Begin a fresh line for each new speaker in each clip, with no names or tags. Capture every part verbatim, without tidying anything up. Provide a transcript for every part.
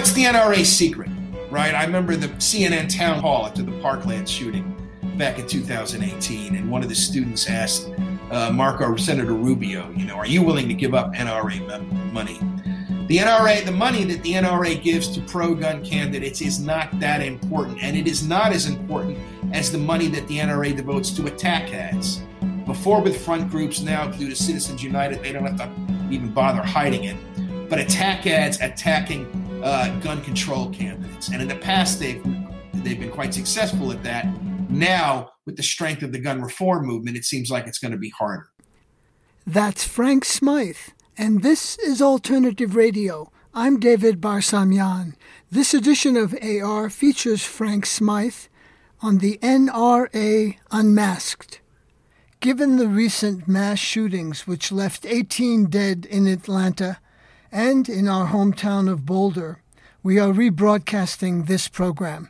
what's the N R A's secret, right? I remember the C N N town hall after the Parkland shooting back in two thousand eighteen, and one of the students asked uh, Marco, Senator Rubio, you know, are you willing to give up N R A money? The N R A, the money that the N R A gives to pro-gun candidates is not that important, and it is not as important as the money that the N R A devotes to attack ads. Before with front groups, now due to Citizens United, they don't have to even bother hiding it. But attack ads attacking uh, gun control candidates. And in the past, they've, they've been quite successful at that. Now, with the strength of the gun reform movement, it seems like it's going to be harder.
That's Frank Smythe, and this is Alternative Radio. I'm David Barsamian. This edition of A R features Frank Smythe on the N R A Unmasked. Given the recent mass shootings which left eighteen dead in Atlanta and in our hometown of Boulder, we are rebroadcasting this program.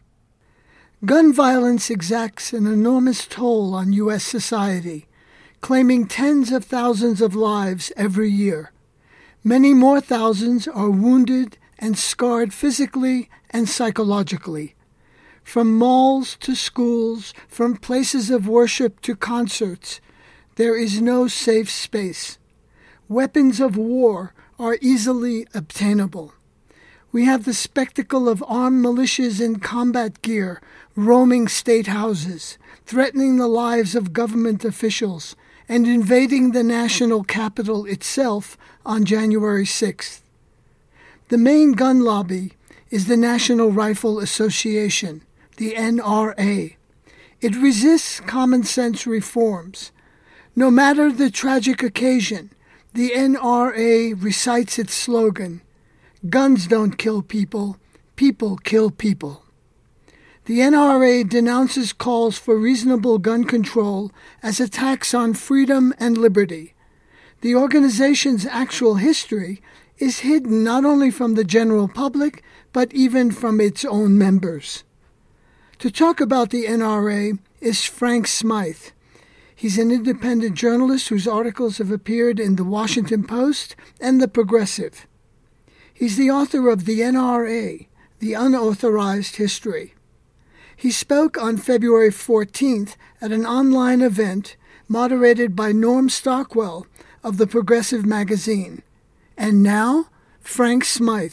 Gun violence exacts an enormous toll on U S society, claiming tens of thousands of lives every year. Many more thousands are wounded and scarred physically and psychologically. From malls to schools, from places of worship to concerts, there is no safe space. Weapons of war are easily obtainable. We have the spectacle of armed militias in combat gear roaming state houses, threatening the lives of government officials, and invading the national capital itself on January sixth. The main gun lobby is the National Rifle Association, the N R A. It resists common sense reforms. No matter the tragic occasion, the N R A recites its slogan, "Guns don't kill people, people kill people." The N R A denounces calls for reasonable gun control as attacks on freedom and liberty. The organization's actual history is hidden not only from the general public, but even from its own members. To talk about the N R A is Frank Smythe. He's an independent journalist whose articles have appeared in The Washington Post and The Progressive. He's the author of The N R A, The Unauthorized History. He spoke on February fourteenth at an online event moderated by Norm Stockwell of The Progressive magazine. And now, Frank Smythe.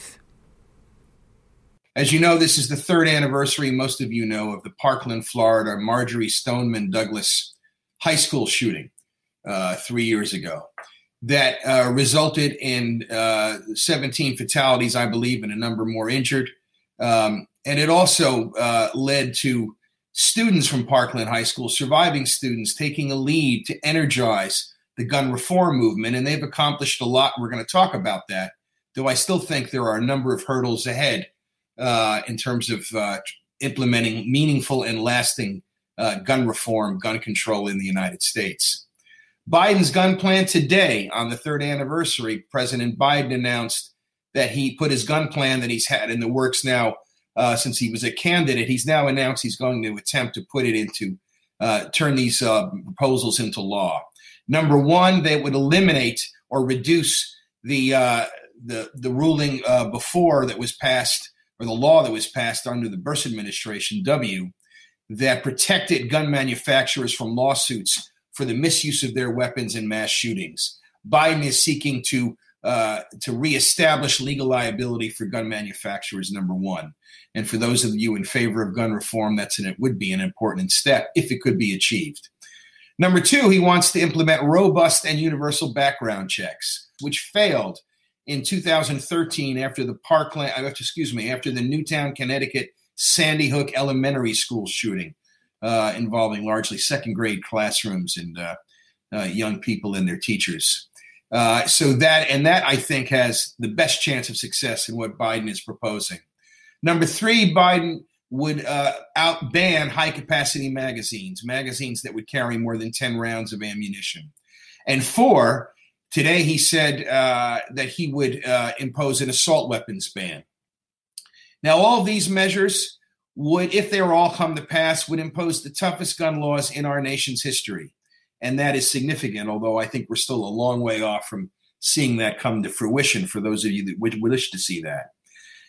As you know, this is the third anniversary, most of you know, of the Parkland, Florida, Marjory Stoneman Douglas high school shooting uh, three years ago that uh, resulted in uh, seventeen fatalities, I believe, and a number more injured. Um, and it also uh, led to students from Parkland High School, surviving students, taking a lead to energize the gun reform movement. And they've accomplished a lot. We're going to talk about that, though I still think there are a number of hurdles ahead uh, in terms of uh, implementing meaningful and lasting uh, gun reform, gun control in the United States. Biden's gun plan today, on the third anniversary, President Biden announced that he put his gun plan that he's had in the works now uh, since he was a candidate. He's now announced he's going to attempt to put it into, uh, turn these uh, proposals into law. Number one, they would eliminate or reduce the uh, the the ruling uh, before that was passed, or the law that was passed under the Bush administration, W, that protected gun manufacturers from lawsuits for the misuse of their weapons in mass shootings. Biden is seeking to uh, to reestablish legal liability for gun manufacturers, number one. And for those of you in favor of gun reform, that's an, it would be an important step if it could be achieved. Number two, he wants to implement robust and universal background checks, which failed in two thousand thirteen after the Parkland, excuse me, after the Newtown, Connecticut Sandy Hook Elementary School shooting uh, involving largely second grade classrooms and uh, uh, young people and their teachers. Uh, so that, and that I think has the best chance of success in what Biden is proposing. Number three, Biden would uh, out-ban high-capacity magazines, magazines that would carry more than ten rounds of ammunition. And four, today he said uh, that he would uh, impose an assault weapons ban. Now, all of these measures would, if they were all come to pass, would impose the toughest gun laws in our nation's history. And that is significant, although I think we're still a long way off from seeing that come to fruition for those of you that would wish to see that.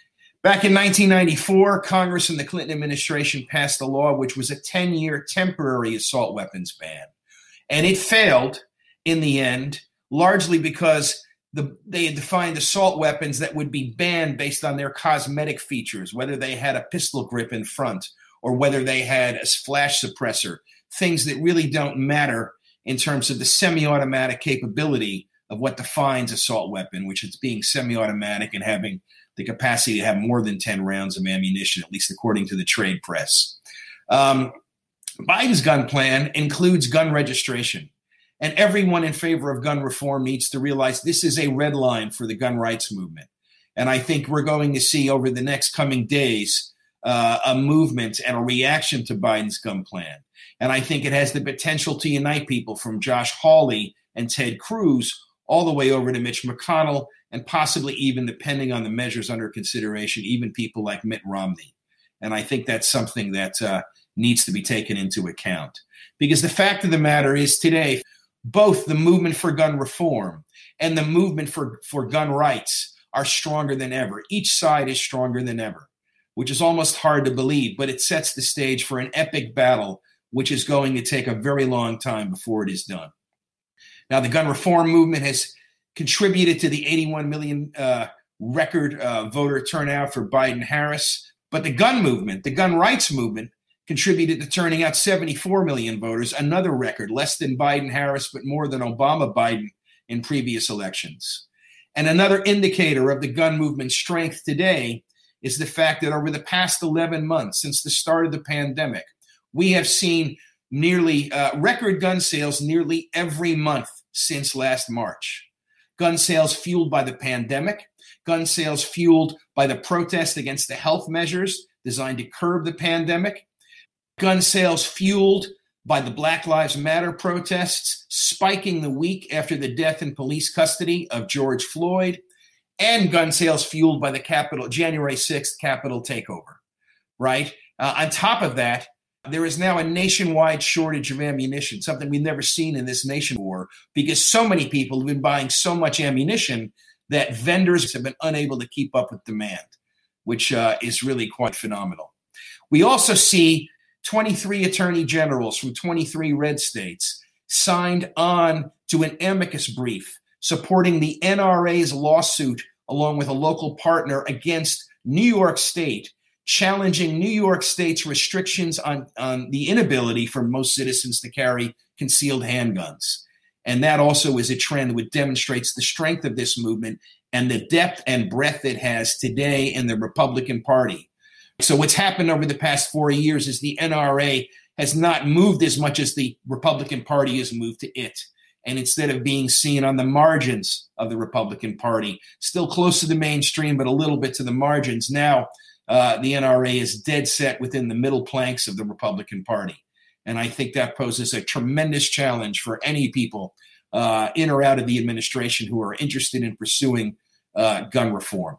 Back in nineteen ninety-four, Congress and the Clinton administration passed a law which was a ten-year temporary assault weapons ban. And it failed in the end, largely because the, they had defined assault weapons that would be banned based on their cosmetic features, whether they had a pistol grip in front or whether they had a flash suppressor, things that really don't matter in terms of the semi-automatic capability of what defines assault weapon, which is being semi-automatic and having the capacity to have more than ten rounds of ammunition, at least according to the trade press. Um, Biden's gun plan includes gun registration, and everyone in favor of gun reform needs to realize this is a red line for the gun rights movement. And I think we're going to see over the next coming days uh, a movement and a reaction to Biden's gun plan. And I think it has the potential to unite people from Josh Hawley and Ted Cruz all the way over to Mitch McConnell, and possibly even, depending on the measures under consideration, even people like Mitt Romney. And I think that's something that uh, needs to be taken into account. Because the fact of the matter is today, both the movement for gun reform and the movement for, for gun rights are stronger than ever. Each side is stronger than ever, which is almost hard to believe, but it sets the stage for an epic battle, which is going to take a very long time before it is done. Now, the gun reform movement has contributed to the eighty-one million uh, record uh, voter turnout for Biden-Harris. But the gun movement, the gun rights movement, contributed to turning out seventy-four million voters, another record, less than Biden-Harris, but more than Obama-Biden in previous elections. And another indicator of the gun movement's strength today is the fact that over the past eleven months, since the start of the pandemic, we have seen nearly uh, record gun sales nearly every month since last March. Gun sales fueled by the pandemic, gun sales fueled by the protest against the health measures designed to curb the pandemic, gun sales fueled by the Black Lives Matter protests spiking the week after the death in police custody of George Floyd, and gun sales fueled by the Capitol, January sixth Capitol takeover, right? Uh, on top of that, there is now a nationwide shortage of ammunition, something we've never seen in this nation before, because so many people have been buying so much ammunition that vendors have been unable to keep up with demand, which uh, is really quite phenomenal. We also see twenty-three attorney generals from twenty-three red states signed on to an amicus brief supporting the N R A's lawsuit along with a local partner against New York State, challenging New York State's restrictions on, on the inability for most citizens to carry concealed handguns. And that also is a trend which demonstrates the strength of this movement and the depth and breadth it has today in the Republican Party. So what's happened over the past four years is the N R A has not moved as much as the Republican Party has moved to it. And instead of being seen on the margins of the Republican Party, still close to the mainstream, but a little bit to the margins, now Uh, the N R A is dead set within the middle planks of the Republican Party. And I think that poses a tremendous challenge for any people uh, in or out of the administration who are interested in pursuing uh, gun reform.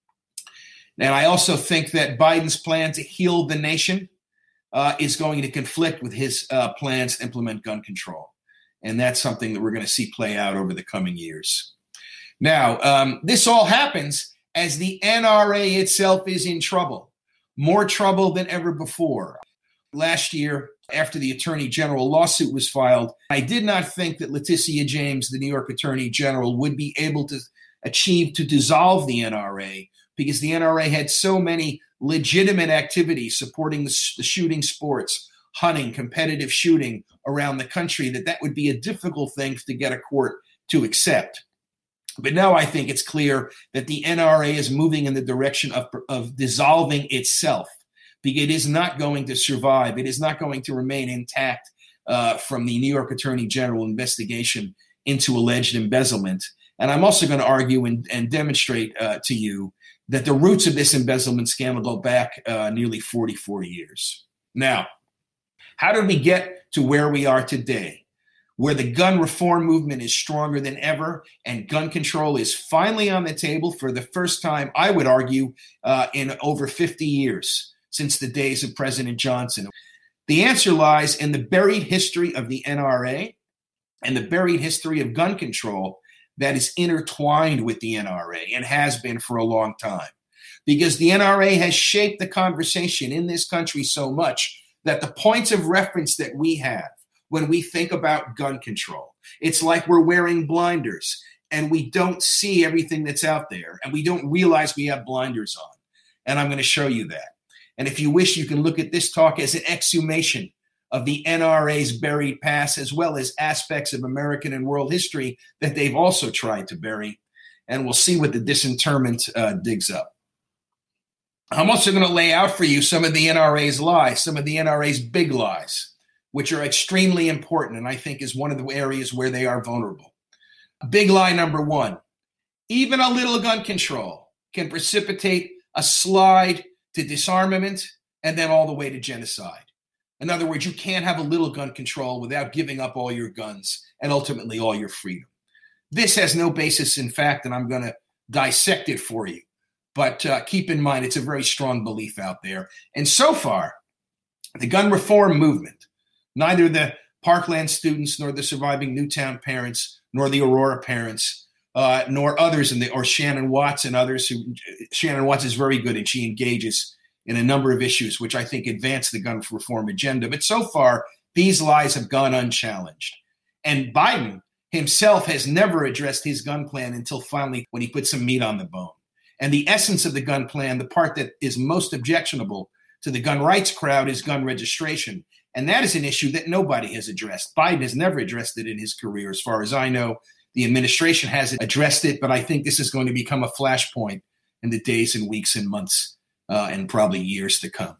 And I also think that Biden's plan to heal the nation uh, is going to conflict with his uh, plans to implement gun control. And that's something that we're going to see play out over the coming years. Now, um, this all happens as the N R A itself is in trouble, more trouble than ever before. Last year, after the Attorney General lawsuit was filed, I did not think that Letitia James, the New York Attorney General, would be able to achieve to dissolve the N R A because the N R A had so many legitimate activities supporting the, the shooting sports, hunting, competitive shooting around the country, that that would be a difficult thing to get a court to accept. But now I think it's clear that the N R A is moving in the direction of, of dissolving itself, because it is not going to survive. It is not going to remain intact uh, from the New York Attorney General investigation into alleged embezzlement. And I'm also going to argue and, and demonstrate uh, to you that the roots of this embezzlement scandal go back uh, nearly forty-four years. Now, how did we get to where we are today, where the gun reform movement is stronger than ever and gun control is finally on the table for the first time, I would argue, uh, in over fifty years, since the days of President Johnson? The answer lies in the buried history of the N R A and the buried history of gun control that is intertwined with the N R A and has been for a long time. because the N R A has shaped the conversation in this country so much that the points of reference that we have when we think about gun control, it's like we're wearing blinders and we don't see everything that's out there and we don't realize we have blinders on. And I'm going to show you that. And if you wish, you can look at this talk as an exhumation of the N R A's buried past, as well as aspects of American and world history that they've also tried to bury. And we'll see what the disinterment uh, digs up. I'm also going to lay out for you some of the N R A's lies, some of the N R A's big lies, which are extremely important, and I think is one of the areas where they are vulnerable. Big lie number one, even a little gun control can precipitate a slide to disarmament and then all the way to genocide. In other words, you can't have a little gun control without giving up all your guns and ultimately all your freedom. This has no basis in fact, and I'm going to dissect it for you. But uh, keep in mind, it's a very strong belief out there. And so far, the gun reform movement, neither the Parkland students nor the surviving Newtown parents, nor the Aurora parents, uh, nor others, in the, or Shannon Watts and others, who Shannon Watts is very good and she engages in a number of issues which I think advance the gun reform agenda. But so far, these lies have gone unchallenged. And Biden himself has never addressed his gun plan until finally when he put some meat on the bone. And the essence of the gun plan, the part that is most objectionable to the gun rights crowd, is gun registration. And that is an issue that nobody has addressed. Biden has never addressed it in his career. As far as I know, the administration hasn't addressed it, but I think this is going to become a flashpoint in the days and weeks and months uh, and probably years to come.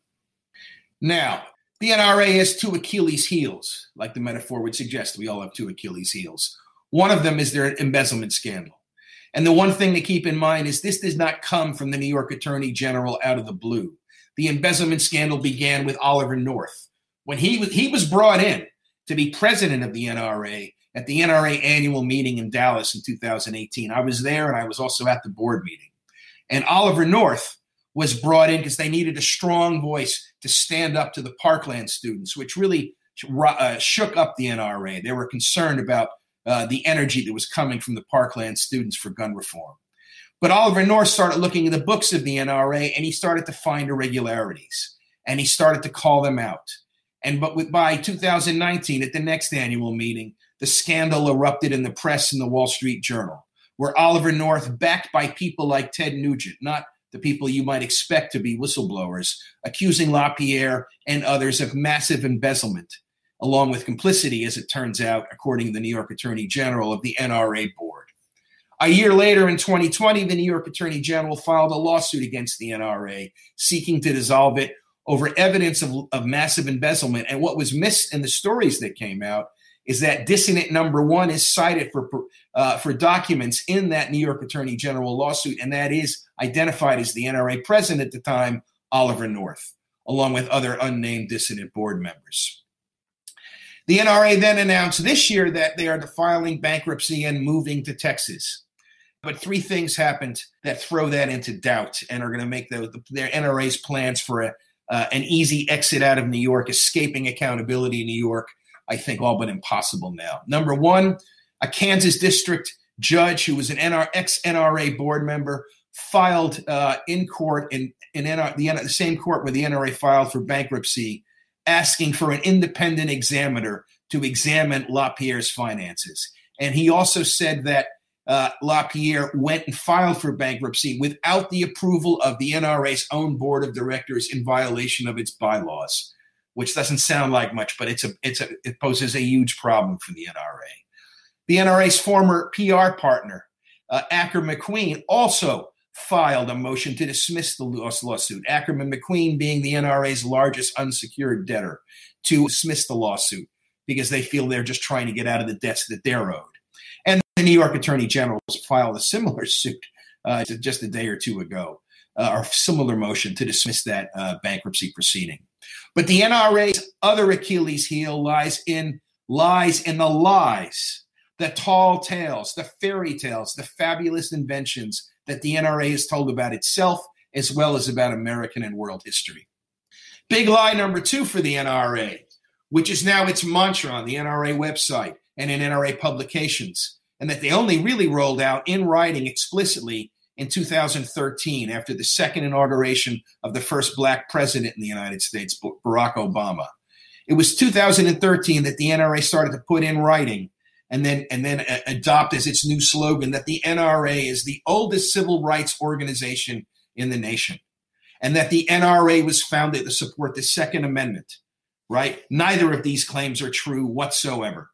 Now, the N R A has two Achilles heels, like the metaphor would suggest. We all have two Achilles heels. One of them is their embezzlement scandal. And the one thing to keep in mind is this does not come from the New York Attorney General out of the blue. The embezzlement scandal began with Oliver North. When he was, he was brought in to be president of the N R A at the N R A annual meeting in Dallas in two thousand eighteen. I was there, and I was also at the board meeting. And Oliver North was brought in because they needed a strong voice to stand up to the Parkland students, which really uh, shook up the N R A. They were concerned about uh, the energy that was coming from the Parkland students for gun reform. But Oliver North started looking in the books of the N R A, and he started to find irregularities, and he started to call them out. And but with, by two thousand nineteen, at the next annual meeting, the scandal erupted in the press in the Wall Street Journal, where Oliver North, backed by people like Ted Nugent, not the people you might expect to be whistleblowers, accusing LaPierre and others of massive embezzlement, along with complicity, as it turns out, according to the New York Attorney General, of the N R A board. A year later, in twenty twenty, the New York Attorney General filed a lawsuit against the N R A, seeking to dissolve it over evidence of, of massive embezzlement. And what was missed in the stories that came out is that dissident number one is cited for, uh, for documents in that New York Attorney General lawsuit, and that is identified as the N R A president at the time, Oliver North, along with other unnamed dissident board members. The N R A then announced this year that they are filing bankruptcy and moving to Texas. But three things happened that throw that into doubt and are going to make the, the, their N R A's plans for a, uh, an easy exit out of New York, escaping accountability in New York, I think all but impossible now. Number one, a Kansas district judge who was an N R, ex-N R A board member filed uh, in court, in, in N R, the, the same court where the N R A filed for bankruptcy, asking for an independent examiner to examine LaPierre's finances. And he also said that uh, LaPierre went and filed for bankruptcy without the approval of the N R A's own board of directors, in violation of its bylaws, which doesn't sound like much, but it's a, it's a, it poses a huge problem for the N R A. The N R A's former P R partner, uh, Ackerman McQueen, also filed a motion to dismiss the lawsuit. Ackerman McQueen being the N R A's largest unsecured debtor, to dismiss the lawsuit because they feel they're just trying to get out of the debts that they're owed. And the New York Attorney General filed a similar suit uh, just a day or two ago, uh, or similar motion to dismiss that uh, bankruptcy proceeding. But the N R A's other Achilles heel lies in lies in the lies, the tall tales, the fairy tales, the fabulous inventions that the N R A has told about itself, as well as about American and world history. Big lie number two for the N R A, which is now its mantra on the N R A website and in N R A publications, and that they only really rolled out in writing explicitly in two thousand thirteen, after the second inauguration of the first black president in the United States, Barack Obama. It was two thousand thirteen that the N R A started to put in writing and then and then uh, adopt as its new slogan that the N R A is the oldest civil rights organization in the nation, and that the N R A was founded to support the Second Amendment, right? Neither of these claims are true whatsoever.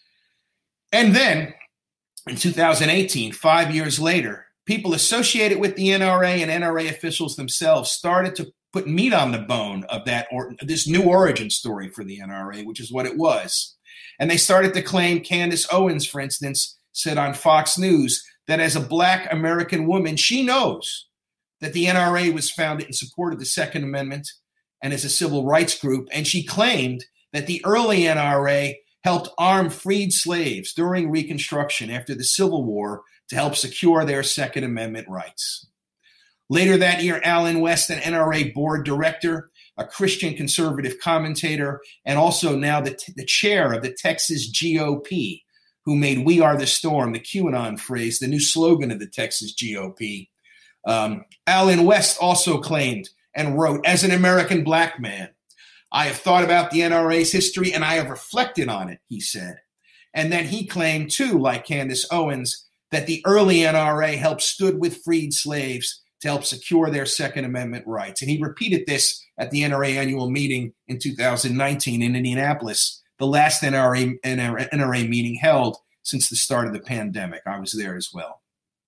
And then in two thousand eighteen, five years later, people associated with the N R A and N R A officials themselves started to put meat on the bone of that or this new origin story for the N R A, which is what it was. And they started to claim Candace Owens, for instance, said on Fox News that as a black American woman, she knows that the N R A was founded in support of the Second Amendment and as a civil rights group. And she claimed that the early N R A helped arm freed slaves during Reconstruction after the Civil War to help secure their Second Amendment rights. Later that year, Allen West, an N R A board director, a Christian conservative commentator, and also now the, t- the chair of the Texas G O P, who made "We Are the Storm," the QAnon phrase, the new slogan of the Texas G O P. Um, Allen West also claimed and wrote, "As an American black man, I have thought about the N R A's history and I have reflected on it," he said. And then he claimed, too, like Candace Owens, that the early N R A helped stood with freed slaves to help secure their Second Amendment rights. And he repeated this at the N R A annual meeting in two thousand nineteen in Indianapolis, the last N R A, N R A meeting held since the start of the pandemic. I was there as well.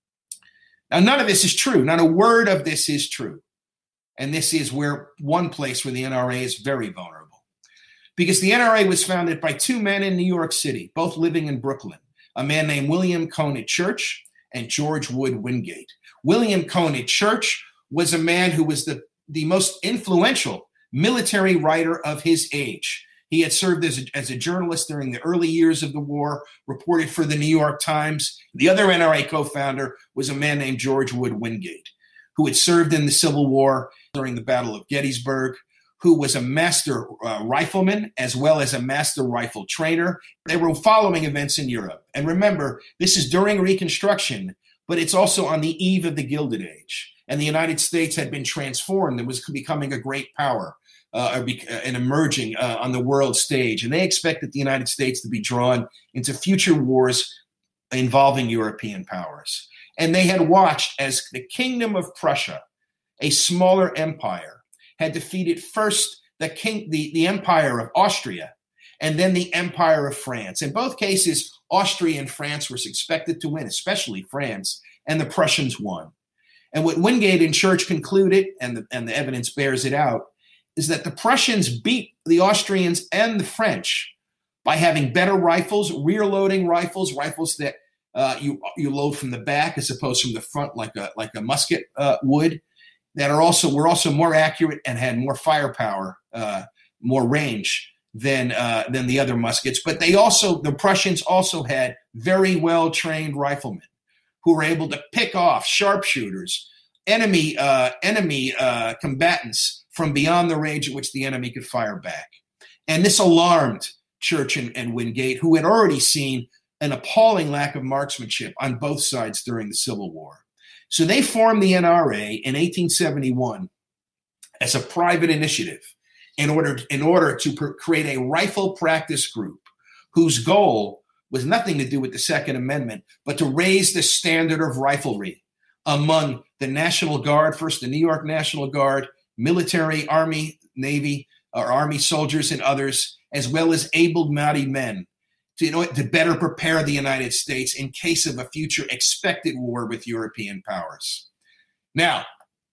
Now, none of this is true. Not a word of this is true. And this is where one place where the N R A is very vulnerable. Because the N R A was founded by two men in New York City, both living in Brooklyn, a man named William Conant Church and George Wood Wingate. William Conant Church was a man who was the, the most influential military writer of his age. He had served as a, as a journalist during the early years of the war, reported for the New York Times. The other N R A co-founder was a man named George Wood Wingate, who had served in the Civil War during the Battle of Gettysburg, who was a master uh, rifleman as well as a master rifle trainer. They were following events in Europe. And remember, this is during Reconstruction, but it's also on the eve of the Gilded Age. And the United States had been transformed and was becoming a great power uh, and emerging uh, on the world stage. And they expected the United States to be drawn into future wars involving European powers. And they had watched as the Kingdom of Prussia, a smaller empire, had defeated first the, king, the, the Empire of Austria and then the Empire of France. In both cases, Austria and France were expected to win, especially France, and the Prussians won. And what Wingate and Church concluded, and the, and the evidence bears it out, is that the Prussians beat the Austrians and the French by having better rifles, rear-loading rifles, rifles that uh, you you load from the back as opposed from the front, like a like a musket uh, would, that are also were also more accurate and had more firepower, uh, more range than uh, than the other muskets. But they also the Prussians also had very well trained riflemen who were able to pick off sharpshooters, enemy uh, enemy uh, combatants from beyond the range at which the enemy could fire back. And this alarmed Church and, and Wingate, who had already seen an appalling lack of marksmanship on both sides during the Civil War. So they formed the N R A in eighteen seventy-one as a private initiative in order, in order to pr- create a rifle practice group whose goal was nothing to do with the Second Amendment, but to raise the standard of riflery among the National Guard, first the New York National Guard, military, Army, Navy, or Army soldiers and others, as well as able-bodied men, to, you know, to better prepare the United States in case of a future expected war with European powers. Now,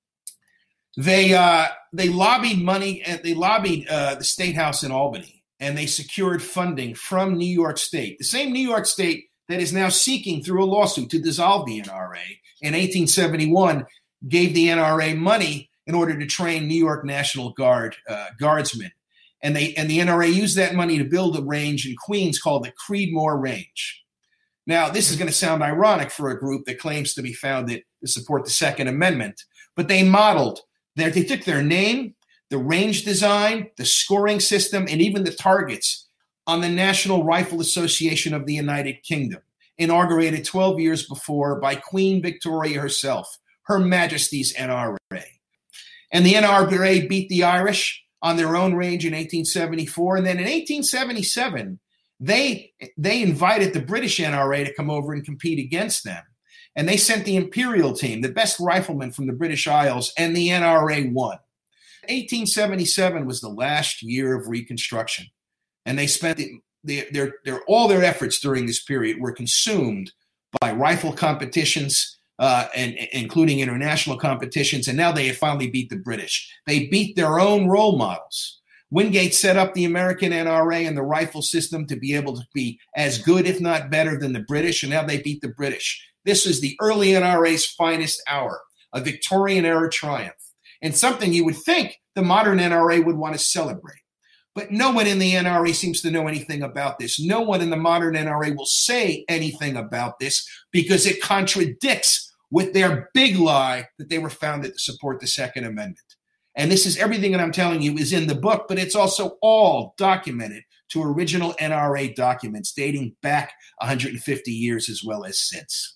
they uh, they lobbied money, and they lobbied uh, the State House in Albany, and they secured funding from New York State, the same New York State that is now seeking through a lawsuit to dissolve the N R A. In eighteen seventy-one, gave the N R A money in order to train New York National Guard uh, guardsmen. And they and the N R A used that money to build a range in Queens called the Creedmoor Range. Now, this is going to sound ironic for a group that claims to be founded to support the Second Amendment, but they modeled, their, they took their name, the range design, the scoring system, and even the targets on the National Rifle Association of the United Kingdom, inaugurated twelve years before by Queen Victoria herself, Her Majesty's N R A. And the N R A beat the Irish on their own range in eighteen seventy-four. And then in eighteen seventy-seven, they, they invited the British N R A to come over and compete against them. And they sent the Imperial team, the best riflemen from the British Isles, and the N R A won. eighteen seventy-seven was the last year of Reconstruction. And they spent the, the, their, their, all their efforts during this period were consumed by rifle competitions, uh, and, including international competitions. And now they have finally beat the British. They beat their own role models. Wingate set up the American N R A and the rifle system to be able to be as good, if not better, than the British. And now they beat the British. This was the early N R A's finest hour, a Victorian-era triumph, and something you would think the modern N R A would want to celebrate. But no one in the N R A seems to know anything about this. No one in the modern N R A will say anything about this because it contradicts with their big lie that they were founded to support the Second Amendment. And this is everything that I'm telling you is in the book, but it's also all documented to original N R A documents dating back one hundred fifty years as well as since.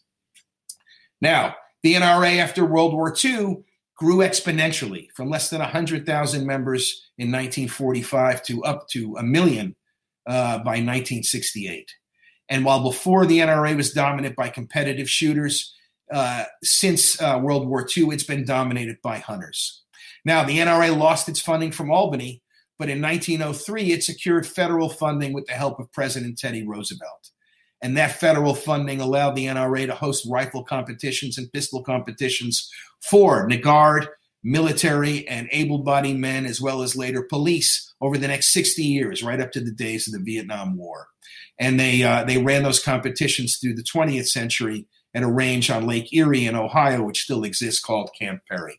Now, the N R A after World War Two grew exponentially from less than one hundred thousand members in nineteen forty-five to up to a million uh, by nineteen sixty-eight. And while before the N R A was dominant by competitive shooters, uh, since uh, World War Two, it's been dominated by hunters. Now, the N R A lost its funding from Albany, but in nineteen oh three, it secured federal funding with the help of President Teddy Roosevelt. And that federal funding allowed the N R A to host rifle competitions and pistol competitions for Nagard, military, and able-bodied men, as well as later police, over the next sixty years, right up to the days of the Vietnam War. And they uh, they ran those competitions through the twentieth century at a range on Lake Erie in Ohio, which still exists, called Camp Perry.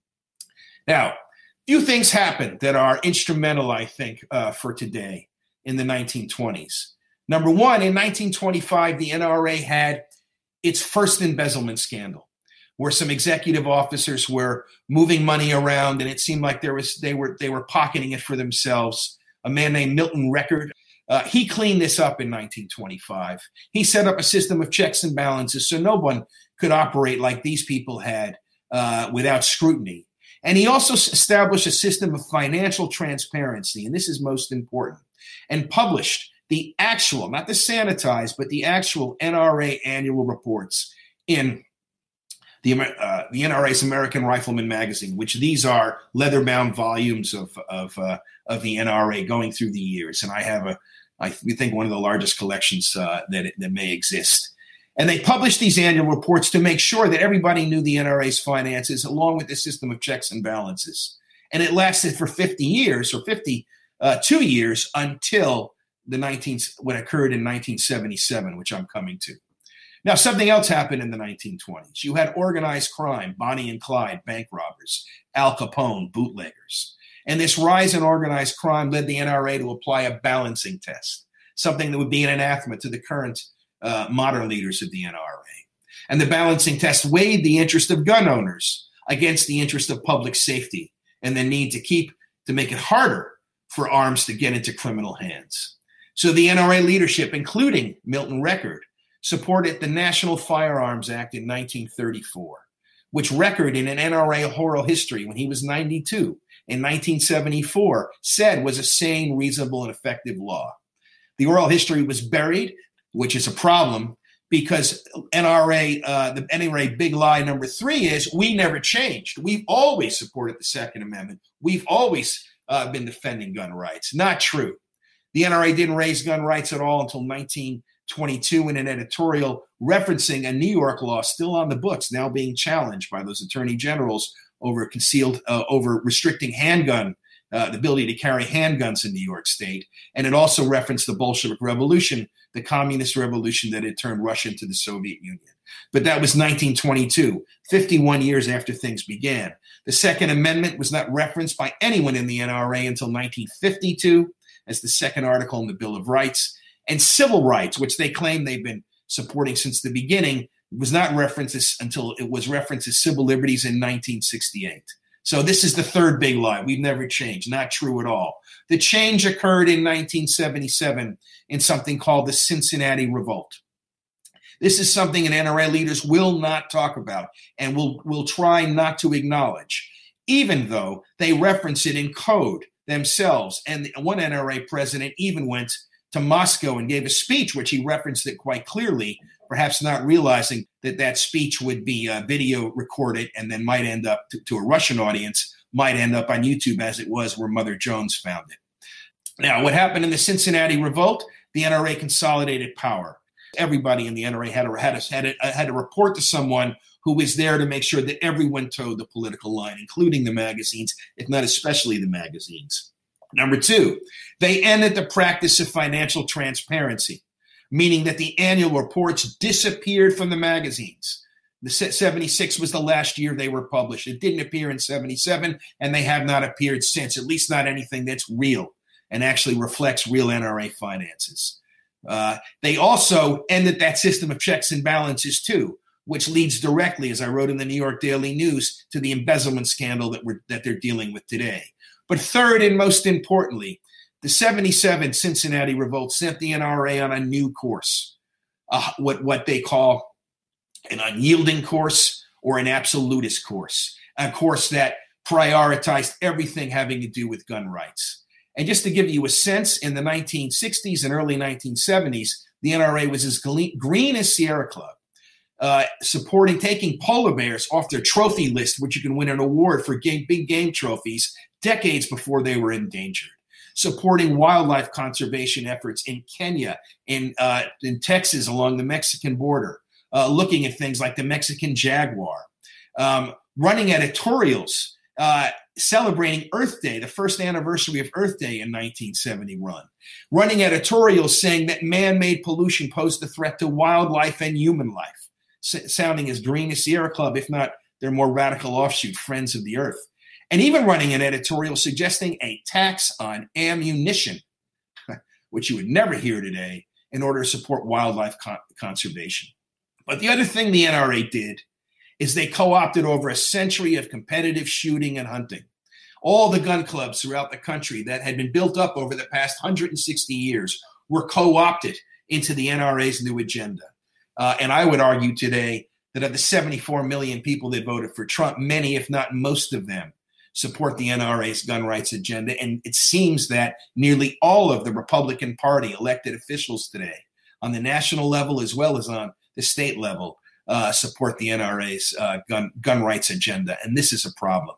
Now, a few things happened that are instrumental, I think, uh, for today in the nineteen twenties. Number one, in nineteen twenty-five, the N R A had its first embezzlement scandal, where some executive officers were moving money around, and it seemed like there was they were they were pocketing it for themselves. A man named Milton Record, uh, he cleaned this up in nineteen twenty-five. He set up a system of checks and balances so no one could operate like these people had uh, without scrutiny. And he also established a system of financial transparency, and this is most important, and published the actual, not the sanitized, but the actual N R A annual reports in the, uh, the N R A's American Rifleman magazine, which these are leather-bound volumes of of, uh, of the N R A going through the years. And I have a, I think one of the largest collections uh, that that may exist. And they published these annual reports to make sure that everybody knew the N R A's finances, along with the system of checks and balances. And it lasted for fifty years, or fifty-two years, until the nineteen what occurred in nineteen seventy-seven, which I'm coming to. Now, something else happened in the nineteen twenties. You had organized crime, Bonnie and Clyde, bank robbers, Al Capone, bootleggers. And this rise in organized crime led the N R A to apply a balancing test, something that would be an anathema to the current uh, modern leaders of the N R A. And the balancing test weighed the interest of gun owners against the interest of public safety and the need to keep, to make it harder for arms to get into criminal hands. So the N R A leadership, including Milton Record, supported the National Firearms Act in nineteen thirty-four, which Record, in an N R A oral history when he was ninety-two in nineteen seventy-four, said was a sane, reasonable, and effective law. The oral history was buried, which is a problem because N R A, uh, the N R A big lie number three is we never changed. We've always supported the Second Amendment. We've always uh, been defending gun rights. Not true. The N R A didn't raise gun rights at all until nineteen twenty-two in an editorial referencing a New York law still on the books, now being challenged by those attorney generals over concealed, uh, over restricting handgun, uh, the ability to carry handguns in New York State. And it also referenced the Bolshevik Revolution, the communist revolution that had turned Russia into the Soviet Union. But that was nineteen twenty-two, fifty-one years after things began. The Second Amendment was not referenced by anyone in the N R A until nineteen fifty-two as the second article in the Bill of Rights. And civil rights, which they claim they've been supporting since the beginning, was not referenced until it was referenced as civil liberties in nineteen sixty-eight. So this is the third big lie. We've never changed. Not true at all. The change occurred in nineteen seventy-seven in something called the Cincinnati Revolt. This is something N R A leaders will not talk about and will, will try not to acknowledge, even though they reference it in code themselves. And one N R A president even went to Moscow and gave a speech, which he referenced it quite clearly, perhaps not realizing that that speech would be uh, video recorded and then might end up to, to a Russian audience, might end up on YouTube as it was where Mother Jones found it. Now, what happened in the Cincinnati Revolt? The N R A consolidated power. Everybody in the N R A had to, had, to, had, to, had to report to someone who was there to make sure that everyone towed the political line, including the magazines, if not especially the magazines. Number two, they ended the practice of financial transparency, meaning that the annual reports disappeared from the magazines. The seventy-six was the last year they were published. It didn't appear in seventy-seven, and they have not appeared since, at least not anything that's real and actually reflects real N R A finances. Uh, they also ended that system of checks and balances too, which leads directly, as I wrote in the New York Daily News, to the embezzlement scandal that we're that they're dealing with today. But third, and most importantly, the seventy-seven Cincinnati Revolt sent the N R A on a new course, uh, what, what they call an unyielding course or an absolutist course, a course that prioritized everything having to do with gun rights. And just to give you a sense, in the nineteen sixties and early nineteen seventies, the N R A was as green as Sierra Club, uh, supporting taking polar bears off their trophy list, which you can win an award for game, big game trophies, decades before they were endangered, supporting wildlife conservation efforts in Kenya, in, uh, in Texas along the Mexican border, uh, looking at things like the Mexican jaguar, um, running editorials, uh, celebrating Earth Day, the first anniversary of Earth Day in nineteen seventy run, running editorials saying that man-made pollution posed a threat to wildlife and human life, S- sounding as green as Sierra Club, if not their more radical offshoot, Friends of the Earth, and even running an editorial suggesting a tax on ammunition, which you would never hear today, in order to support wildlife con- conservation. But the other thing the N R A did is they co-opted over a century of competitive shooting and hunting. All the gun clubs throughout the country that had been built up over the past one hundred sixty years were co-opted into the N R A's new agenda. Uh, and I would argue today that of the seventy-four million people that voted for Trump, many, if not most of them, support the N R A's gun rights agenda. And it seems that nearly all of the Republican Party elected officials today, on the national level as well as on the state level, uh, support the N R A's uh, gun, gun rights agenda. And this is a problem.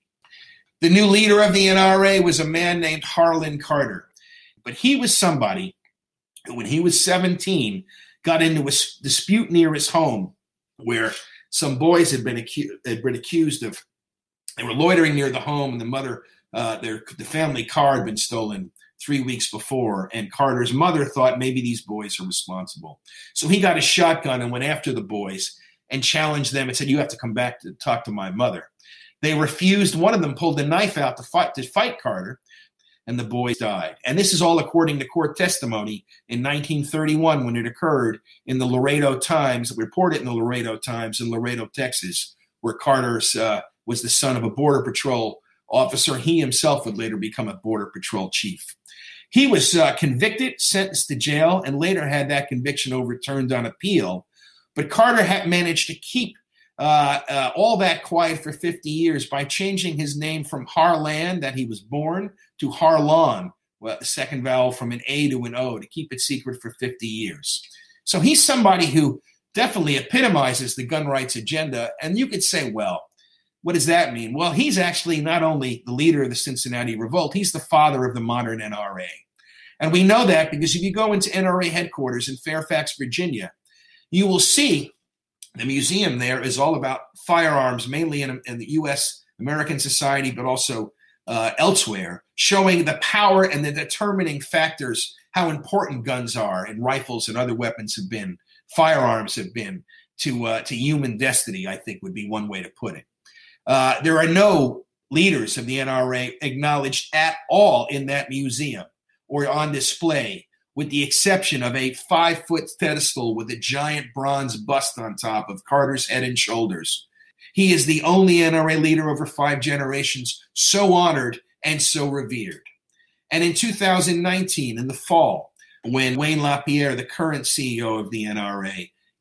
The new leader of the N R A was a man named Harlan Carter. But he was somebody who, when he was seventeen, got into a dispute near his home where some boys had been, acu- had been accused of, they were loitering near the home, and the mother, uh, their the family car had been stolen three weeks before, and Carter's mother thought maybe these boys are responsible. So he got a shotgun and went after the boys and challenged them and said, "You have to come back to talk to my mother." They refused. One of them pulled a knife out to fight, to fight Carter, and the boys died. And this is all according to court testimony in nineteen thirty-one when it occurred in the Laredo Times, reported in the Laredo Times in Laredo, Texas, where Carter's uh, was the son of a Border Patrol officer. He himself would later become a Border Patrol chief. He was uh, convicted, sentenced to jail, and later had that conviction overturned on appeal. But Carter had managed to keep uh, uh, all that quiet for fifty years by changing his name from Harlan, that he was born, to Harlan, well, the second vowel from an A to an O, to keep it secret for fifty years. So he's somebody who definitely epitomizes the gun rights agenda. And you could say, well, what does that mean? Well, he's actually not only the leader of the Cincinnati Revolt, he's the father of the modern N R A. And we know that because if you go into N R A headquarters in Fairfax, Virginia, you will see the museum there is all about firearms, mainly in, in the U S American Society, but also uh, elsewhere, showing the power and the determining factors, how important guns are and rifles and other weapons have been, firearms have been to uh, to human destiny, I think would be one way to put it. Uh, there are no leaders of the N R A acknowledged at all in that museum or on display, with the exception of a five-foot pedestal with a giant bronze bust on top of Carter's head and shoulders. He is the only N R A leader over five generations so honored and so revered. And in two thousand nineteen, in the fall, when Wayne LaPierre, the current C E O of the N R A,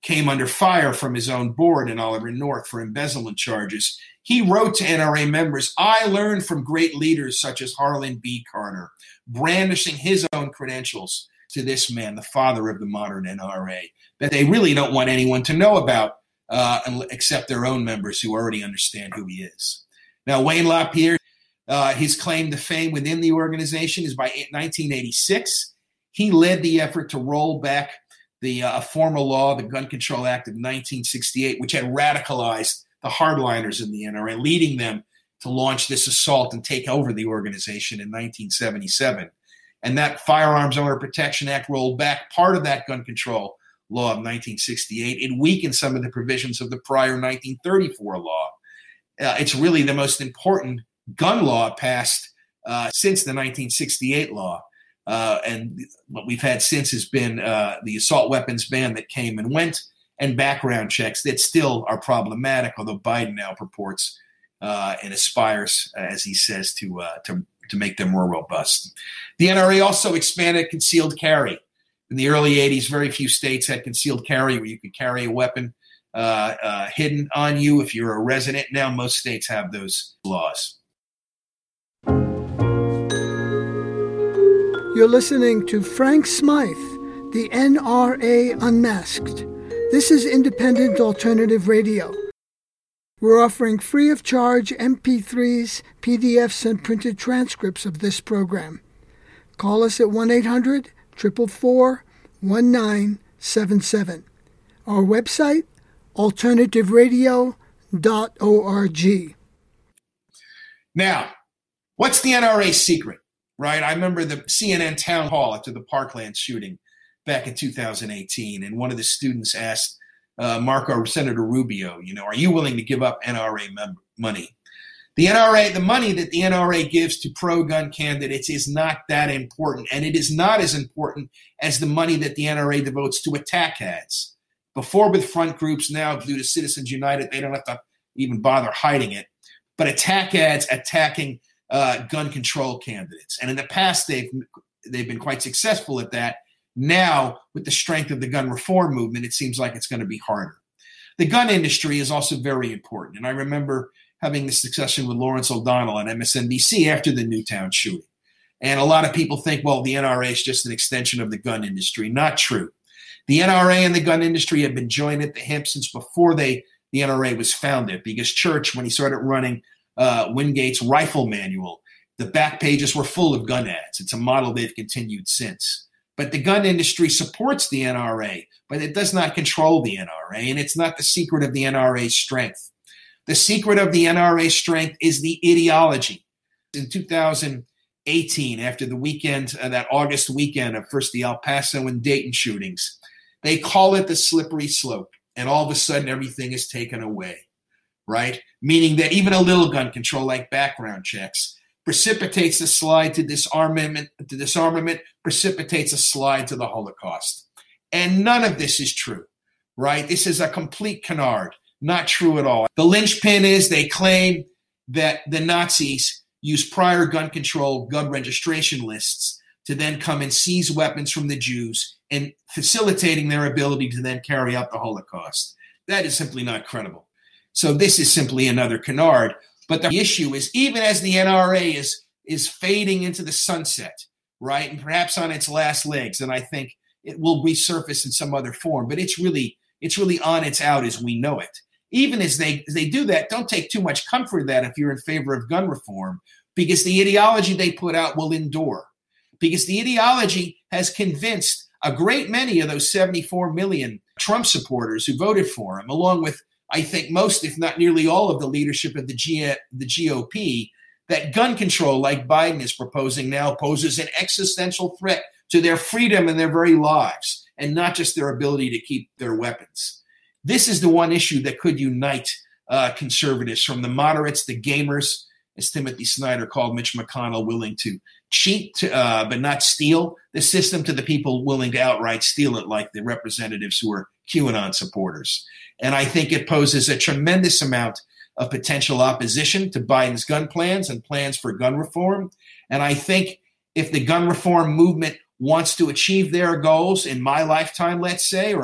came under fire from his own board in Oliver North for embezzlement charges. He wrote to N R A members, "I learned from great leaders such as Harlan B. Carter," brandishing his own credentials to this man, the father of the modern N R A, that they really don't want anyone to know about uh, except their own members who already understand who he is. Now, Wayne LaPierre, uh, his claim to fame within the organization is by nineteen eighty-six. He led the effort to roll back the uh, former law, the Gun Control Act of nineteen sixty-eight, which had radicalized the hardliners in the N R A, leading them to launch this assault and take over the organization in nineteen seventy-seven. And that Firearms Owner Protection Act rolled back part of that gun control law of nineteen sixty-eight. It weakened some of the provisions of the prior nineteen thirty-four law. Uh, it's really the most important gun law passed uh, since the nineteen sixty-eight law. Uh, and what we've had since has been uh, the assault weapons ban that came and went, and background checks that still are problematic, although Biden now purports uh, and aspires, as he says, to, uh, to to make them more robust. The N R A also expanded concealed carry. In the early eighties, very few states had concealed carry where you could carry a weapon uh, uh, hidden on you if you're a resident. Now most states have those laws.
You're listening to Frank Smythe, the N R A Unmasked. This is Independent Alternative Radio. We're offering free of charge M P threes, P D Fs, and printed transcripts of this program. Call us at one eight hundred, four four four, one nine seven seven. Our website, alternative radio dot org.
Now, what's the N R A's secret, right? I remember the C N N town hall after the Parkland shooting back in two thousand eighteen, and one of the students asked Uh, Marco, Senator Rubio, you know, are you willing to give up N R A mem- money? The N R A, the money that the N R A gives to pro-gun candidates is not that important, and it is not as important as the money that the N R A devotes to attack ads. Before with front groups, now due to Citizens United, they don't have to even bother hiding it. But attack ads attacking uh, gun control candidates, and in the past they've they've been quite successful at that. Now, with the strength of the gun reform movement, it seems like it's going to be harder. The gun industry is also very important. And I remember having this discussion with Lawrence O'Donnell on M S N B C after the Newtown shooting. And a lot of people think, well, the N R A is just an extension of the gun industry. Not true. The N R A and the gun industry have been joined at the hip since before they the N R A was founded, because Church, when he started running uh, Wingate's rifle manual, the back pages were full of gun ads. It's a model they've continued since. But the gun industry supports the N R A, but it does not control the N R A, and it's not the secret of the N R A's strength. The secret of the N R A's strength is the ideology. In two thousand eighteen, after the weekend, uh, that August weekend of first the El Paso and Dayton shootings, they call it the slippery slope, and all of a sudden everything is taken away, right? Meaning that even a little gun control like background checks precipitates a slide to disarmament, to disarmament, precipitates a slide to the Holocaust. And none of this is true, right? This is a complete canard, not true at all. The linchpin is they claim that the Nazis used prior gun control, gun registration lists to then come and seize weapons from the Jews and facilitating their ability to then carry out the Holocaust. That is simply not credible. So this is simply another canard. But the issue is, even as the N R A is is fading into the sunset, right, and perhaps on its last legs, and I think it will resurface in some other form, but it's really it's really on its out as we know it. Even as they as they do that, don't take too much comfort in that if you're in favor of gun reform, because the ideology they put out will endure. Because the ideology has convinced a great many of those seventy-four million Trump supporters who voted for him, along with I think most, if not nearly all, of the leadership of the, G- the G O P, that gun control, like Biden is proposing now, poses an existential threat to their freedom and their very lives, and not just their ability to keep their weapons. This is the one issue that could unite uh, conservatives, from the moderates, the gamers, as Timothy Snyder called Mitch McConnell, willing to cheat to, uh, but not steal the system, to the people willing to outright steal it, like the representatives who are QAnon supporters. And I think it poses a tremendous amount of potential opposition to Biden's gun plans and plans for gun reform. And I think if the gun reform movement wants to achieve their goals in my lifetime, let's say, or in,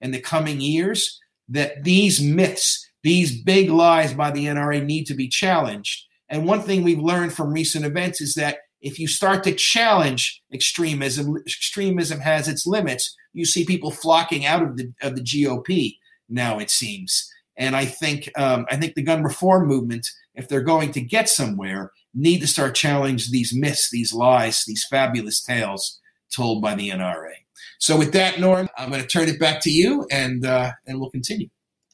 in the coming years, that these myths, these big lies by the N R A need to be challenged. And one thing we've learned from recent events is that if you start to challenge extremism, extremism has its limits. You see people flocking out of the of the G O P now, it seems. And I think um, I think the gun reform movement, if they're going to get somewhere, need to start challenging these myths, these lies, these fabulous tales told by the N R A. So with that, Norm, I'm going to turn it back to you, and uh, and we'll continue.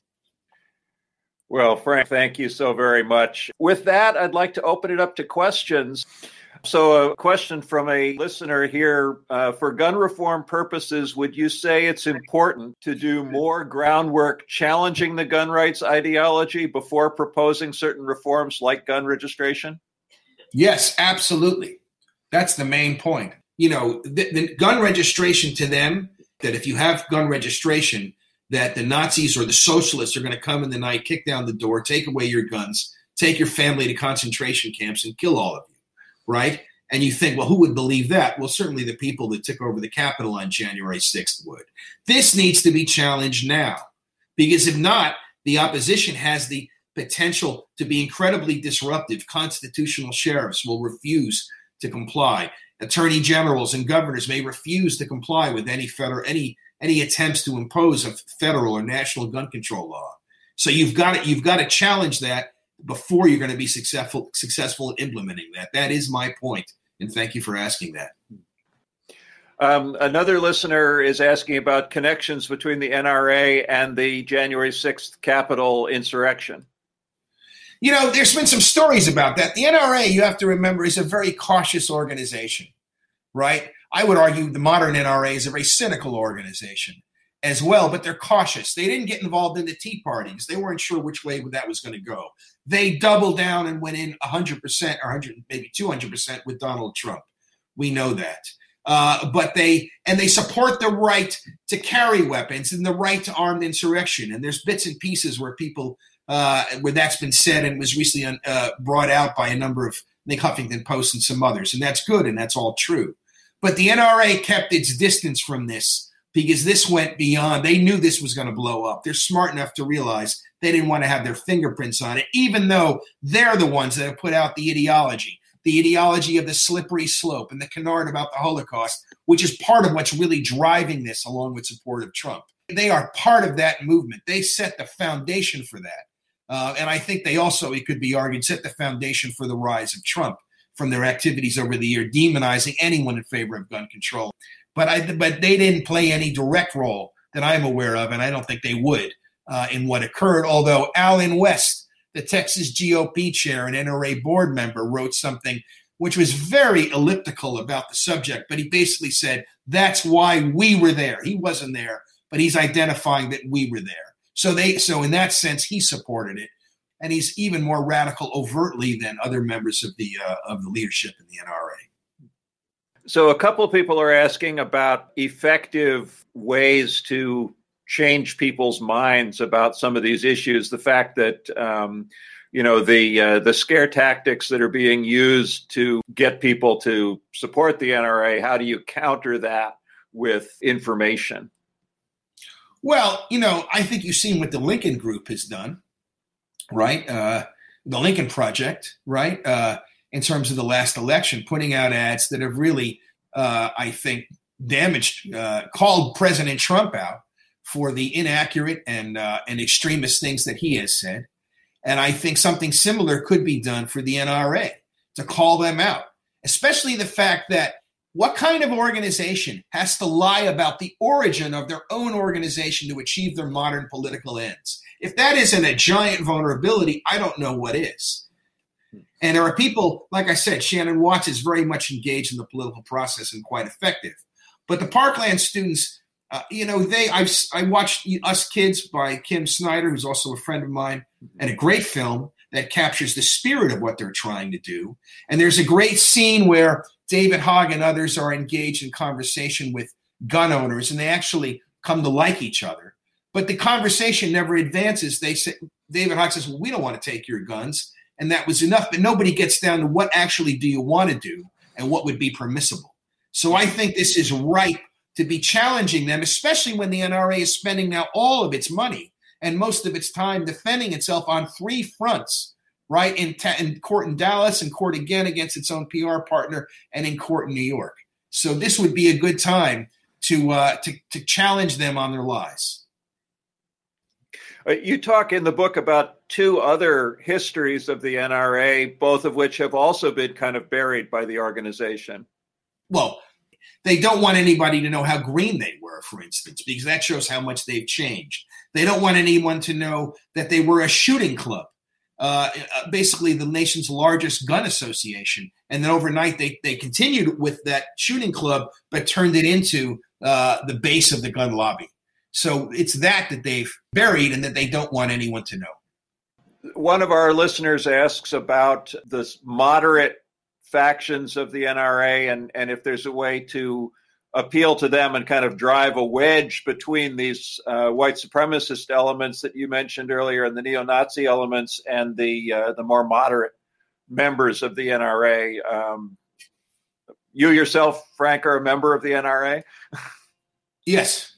Well, Frank, thank you so very much. With that, I'd like to open it up to questions. So a question from a listener here, uh, for gun reform purposes, would you say it's important to do more groundwork challenging the gun rights ideology before proposing certain reforms like gun registration?
Yes, absolutely. That's the main point. You know, the, the gun registration to them, that if you have gun registration, that the Nazis or the socialists are going to come in the night, kick down the door, take away your guns, take your family to concentration camps and kill all of you. Right? And you think, well, who would believe that? Well, certainly the people that took over the Capitol on January sixth would. This needs to be challenged now, because if not, the opposition has the potential to be incredibly disruptive. Constitutional sheriffs will refuse to comply. Attorney generals and governors may refuse to comply with any federal, any any attempts to impose a federal or national gun control law. So you've got to, you've got to challenge that before you're going to be successful successful in implementing that. That is my point, and thank you for asking that.
Um, another listener is asking about connections between the N R A and the January sixth Capitol insurrection.
You know, there's been some stories about that. The N R A, you have to remember, is a very cautious organization, right? I would argue the modern N R A is a very cynical organization as well, but they're cautious. They didn't get involved in the Tea Parties. They weren't sure which way that was going to go. They doubled down and went in one hundred percent or one hundred, maybe two hundred percent with Donald Trump. We know that. Uh, but they, and they support the right to carry weapons and the right to armed insurrection. And there's bits and pieces where people, uh, where that's been said and was recently uh, brought out by a number of, Nick Huffington Post and some others. And that's good, and that's all true. But the N R A kept its distance from this, because this went beyond. They knew this was going to blow up. They're smart enough to realize they didn't want to have their fingerprints on it, even though they're the ones that have put out the ideology, the ideology of the slippery slope and the canard about the Holocaust, which is part of what's really driving this, along with support of Trump. They are part of that movement. They set the foundation for that. Uh, and I think they also, it could be argued, set the foundation for the rise of Trump from their activities over the year, demonizing anyone in favor of gun control. But I, but they didn't play any direct role that I'm aware of, and I don't think they would uh, in what occurred. Although Allen West, the Texas G O P chair and N R A board member, wrote something which was very elliptical about the subject, but he basically said that's why we were there. He wasn't there, but he's identifying that we were there. So they, so in that sense, he supported it, and he's even more radical overtly than other members of the uh, of the leadership in the N R A.
So a couple of people are asking about effective ways to change people's minds about some of these issues. The fact that, um, you know, the uh, the scare tactics that are being used to get people to support the N R A, how do you counter that with information?
Well, you know, I think you've seen what the Lincoln Group has done, right? Uh, the Lincoln Project, right? Uh, in terms of the last election, putting out ads that have really, uh, I think, damaged, uh, called President Trump out for the inaccurate and uh, and extremist things that he has said. And I think something similar could be done for the N R A, to call them out, especially the fact that what kind of organization has to lie about the origin of their own organization to achieve their modern political ends? If that isn't a giant vulnerability, I don't know what is. And there are people, like I said, Shannon Watts is very much engaged in the political process and quite effective. But the Parkland students, uh, you know, they I've I watched Us Kids by Kim Snyder, who's also a friend of mine, and a great film that captures the spirit of what they're trying to do. And there's a great scene where David Hogg and others are engaged in conversation with gun owners, and they actually come to like each other. But the conversation never advances. They say, David Hogg says, well, we don't want to take your guns. And that was enough. But nobody gets down to what actually do you want to do and what would be permissible. So I think this is ripe to be challenging them, especially when the N R A is spending now all of its money and most of its time defending itself on three fronts, right? In, ta- in court in Dallas, in court again against its own P R partner, and in court in New York. So this would be a good time to uh, to, to challenge them on their lies.
You talk in the book about two other histories of the N R A, both of which have also been kind of buried by the organization.
Well, they don't want anybody to know how green they were, for instance, because that shows how much they've changed. They don't want anyone to know that they were a shooting club, uh, basically the nation's largest gun association. And then overnight they, they continued with that shooting club, but turned it into uh, the base of the gun lobby. So it's that that they've buried and that they don't want anyone to know.
One of our listeners asks about the moderate factions of the N R A and, and if there's a way to appeal to them and kind of drive a wedge between these uh, white supremacist elements that you mentioned earlier and the neo-Nazi elements and the uh, the more moderate members of the N R A. Um, you yourself, Frank, are a member of the N R A?
Yes.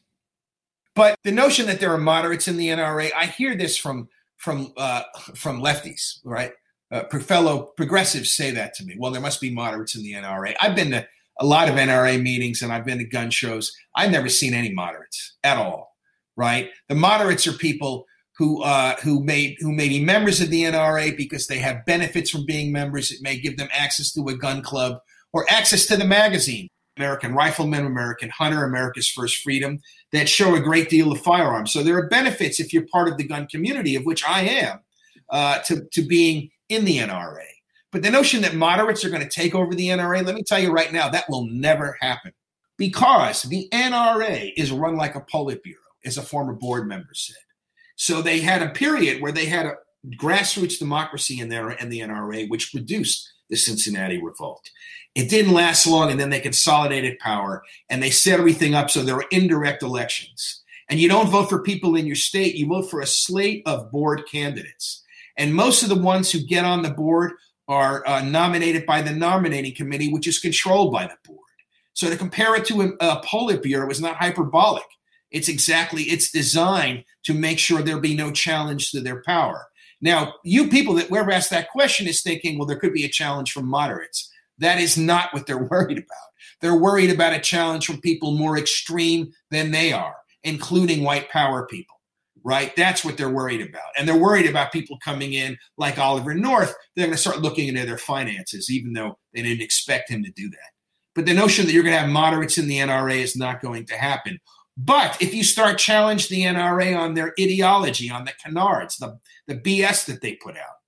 But the notion that there are moderates in the N R A, I hear this from from uh, from lefties, right? Uh, fellow progressives say that to me. Well, there must be moderates in the N R A. I've been to a lot of N R A meetings and I've been to gun shows. I've never seen any moderates at all, right? The moderates are people who uh, who may who may be members of the N R A because they have benefits from being members. It may give them access to a gun club or access to the magazine, American Rifleman, American Hunter, America's First Freedom, that show a great deal of firearms. So there are benefits if you're part of the gun community, of which I am, uh, to, to being in the N R A. But the notion that moderates are going to take over the N R A, let me tell you right now, that will never happen. Because the N R A is run like a Politburo, as a former board member said. So they had a period where they had a grassroots democracy in there and the N R A, which produced the Cincinnati Revolt. It didn't last long, and then they consolidated power, and they set everything up so there were indirect elections. And you don't vote for people in your state, you vote for a slate of board candidates. And most of the ones who get on the board are uh, nominated by the nominating committee, which is controlled by the board. So to compare it to a, a Politburo is not hyperbolic. It's exactly, it's designed to make sure there'll be no challenge to their power. Now, you people that were asked that question is thinking, well, there could be a challenge from moderates. That is not what they're worried about. They're worried about a challenge from people more extreme than they are, including white power people, right? That's what they're worried about. And they're worried about people coming in like Oliver North. They're going to start looking into their finances, even though they didn't expect him to do that. But the notion that you're going to have moderates in the N R A is not going to happen. But if you start challenge the N R A on their ideology, on the canards, the, the B S that they put out,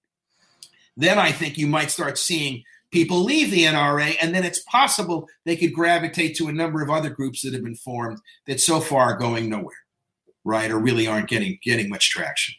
then I think you might start seeing people leave the N R A, and then it's possible they could gravitate to a number of other groups that have been formed that so far are going nowhere, right, or really aren't getting getting much traction.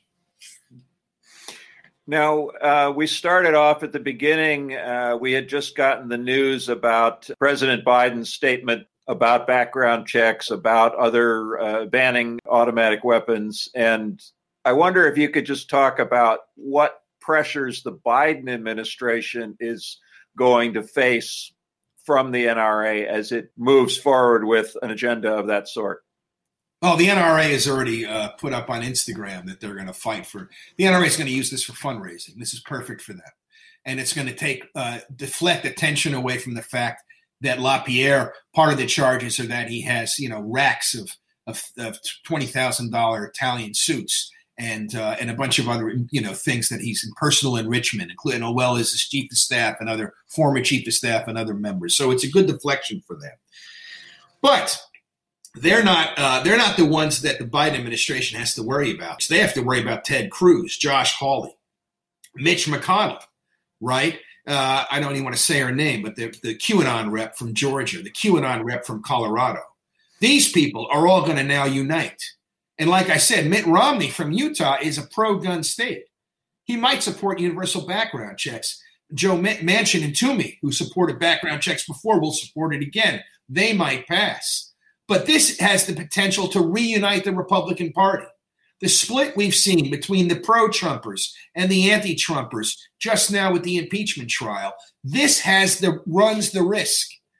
Now, uh, we started off at the beginning. Uh, we had just gotten the news about President Biden's statement about background checks, about other uh, banning automatic weapons. And I wonder if you could just talk about what pressures the Biden administration is going to face from the N R A as it moves forward with an agenda of that sort.
Well, the N R A has already uh, put up on Instagram that they're going to fight for. The N R A is going to use this for fundraising. This is perfect for them. And it's going to take, uh, deflect attention away from the fact that LaPierre, part of the charges are that he has, you know, racks of, of, of twenty thousand dollars Italian suits and uh, and a bunch of other, you know, things that he's in personal enrichment, including, as well as his chief of staff and other former chief of staff and other members. So it's a good deflection for them. But they're not uh, they're not the ones that the Biden administration has to worry about. So they have to worry about Ted Cruz, Josh Hawley, Mitch McConnell, right? Uh, I don't even want to say her name, but the, the QAnon rep from Georgia, the QAnon rep from Colorado. These people are all going to now unite. And like I said, Mitt Romney from Utah is a pro-gun state. He might support universal background checks. Joe Manchin and Toomey, who supported background checks before, will support it again. They might pass. But this has the potential to reunite the Republican Party. The split we've seen between the pro-Trumpers and the anti-Trumpers just now with the impeachment trial, this has the runs the risk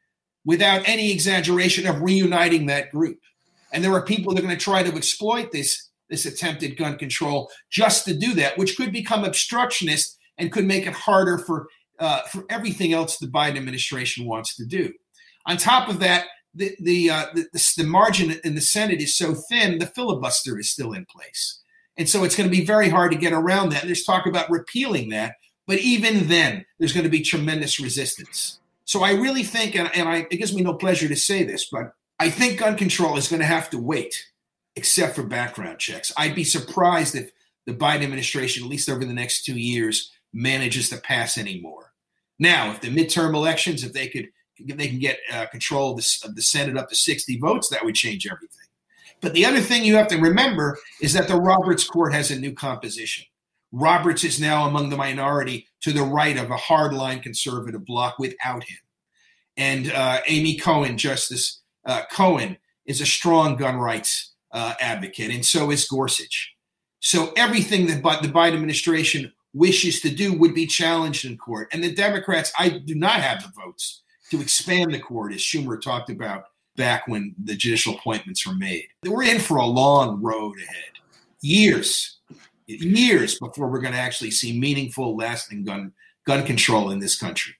without any exaggeration, of reuniting that group. And there are people that are going to try to exploit this, this attempted gun control just to do that, which could become obstructionist and could make it harder for, uh, for everything else the Biden administration wants to do. On top of that, the, the, uh, the, the margin in the Senate is so thin, the filibuster is still in place. And so it's going to be very hard to get around that. And there's talk about repealing that. But even then, there's going to be tremendous resistance. So I really think, and, and I, it gives me no pleasure to say this, but I think gun control is going to have to wait, except for background checks. I'd be surprised if the Biden administration, at least over the next two years, manages to pass any more. Now, if the midterm elections, if they could, if they can get uh, control of the, of the Senate up to sixty votes, that would change everything. But the other thing you have to remember is that the Roberts Court has a new composition. Roberts is now among the minority to the right of a hardline conservative bloc without him. And uh, Amy Cohen, Justice uh, Cohen, is a strong gun rights uh, advocate, and so is Gorsuch. So everything that the Biden administration wishes to do would be challenged in court. And the Democrats, I do not have the votes to expand the court, as Schumer talked about back when the judicial appointments were made. We're in for a long road ahead, years, years before we're going to actually see meaningful, lasting gun gun control in this country.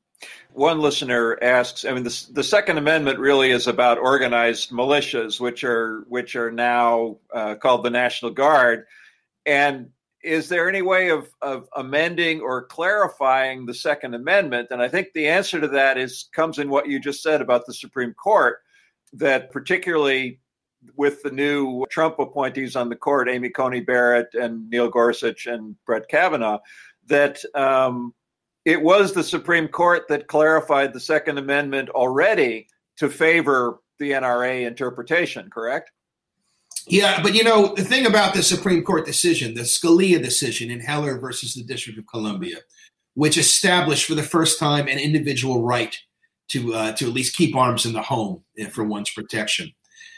One listener asks, I mean, the, the Second Amendment really is about organized militias, which are which are now uh, called the National Guard. And is there any way of, of amending or clarifying the Second Amendment? And I think the answer to that is comes in what you just said about the Supreme Court, that particularly with the new Trump appointees on the court, Amy Coney Barrett and Neil Gorsuch and Brett Kavanaugh, that um, it was the Supreme Court that clarified the Second Amendment already to favor the N R A interpretation, correct?
Yeah, but you know, the thing about the Supreme Court decision, the Scalia decision in Heller versus the District of Columbia, which established for the first time an individual right to uh, to at least keep arms in the home for one's protection.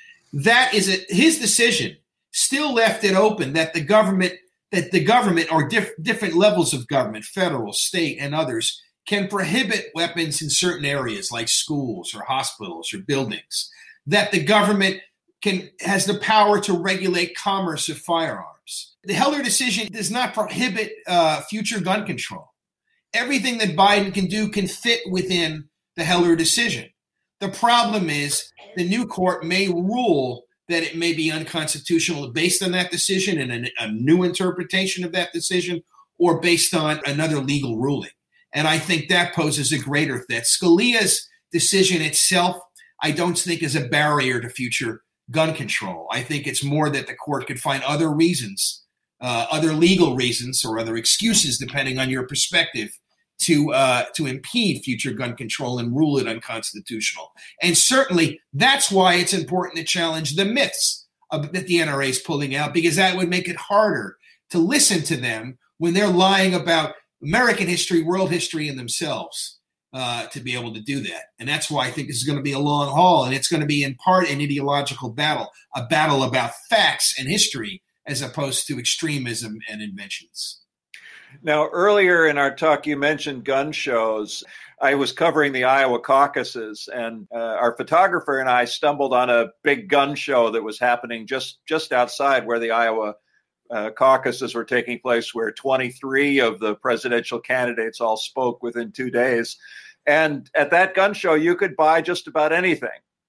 That is a, his decision still left it open that the government, that the government or diff, different levels of government, federal, state, and others, can prohibit weapons in certain areas like schools or hospitals or buildings. That the government can has the power to regulate commerce of firearms. The Heller decision does not prohibit uh, future gun control. Everything that Biden can do can fit within the Heller decision. The problem is the new court may rule that it may be unconstitutional based on that decision and a, a new interpretation of that decision, or based on another legal ruling. And I think that poses a greater threat. Scalia's decision itself, I don't think is a barrier to future gun control. I think it's more that the court could find other reasons, uh, other legal reasons or other excuses, depending on your perspective, to uh, to impede future gun control and rule it unconstitutional. And certainly that's why it's important to challenge the myths of, that the N R A is pulling out, because that would make it harder to listen to them when they're lying about American history, world history, and themselves. Uh, to be able to do that. And that's why I think this is going to be a long haul, and it's going to be in part an ideological battle, a battle about facts and history as opposed to extremism and inventions.
Now, earlier in our talk, you mentioned gun shows. I was covering the Iowa caucuses, and uh, our photographer and I stumbled on a big gun show that was happening just, just outside where the Iowa uh, caucuses were taking place, where twenty-three of the presidential candidates all spoke within two days. And at that gun show, you could buy just about anything.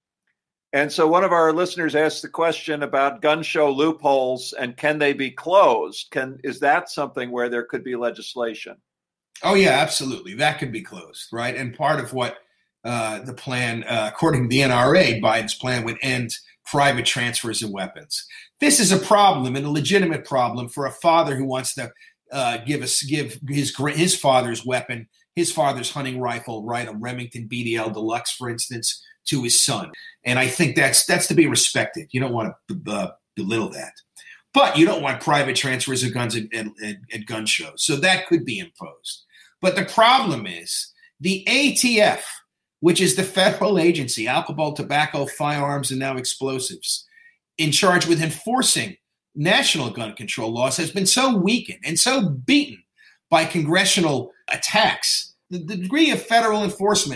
And so one of our listeners asked the question about gun show loopholes and can they be closed? Can is that something where there could be legislation?
Oh, yeah, absolutely. That could be closed, right? And part of what uh, the plan, uh, according to the N R A, Biden's plan would end private transfers of weapons. This is a problem, and a legitimate problem, for a father who wants to uh, give us give his his father's weapon, his father's hunting rifle, right, a Remington B D L Deluxe, for instance, to his son. And I think that's that's to be respected. You don't want to uh, belittle that. But you don't want private transfers of guns at, at, at gun shows. So that could be imposed. But the problem is the A T F, which is the federal agency, alcohol, tobacco, firearms, and now explosives, in charge with enforcing national gun control laws, has been so weakened and so beaten by congressional attacks. The, the degree of federal enforcement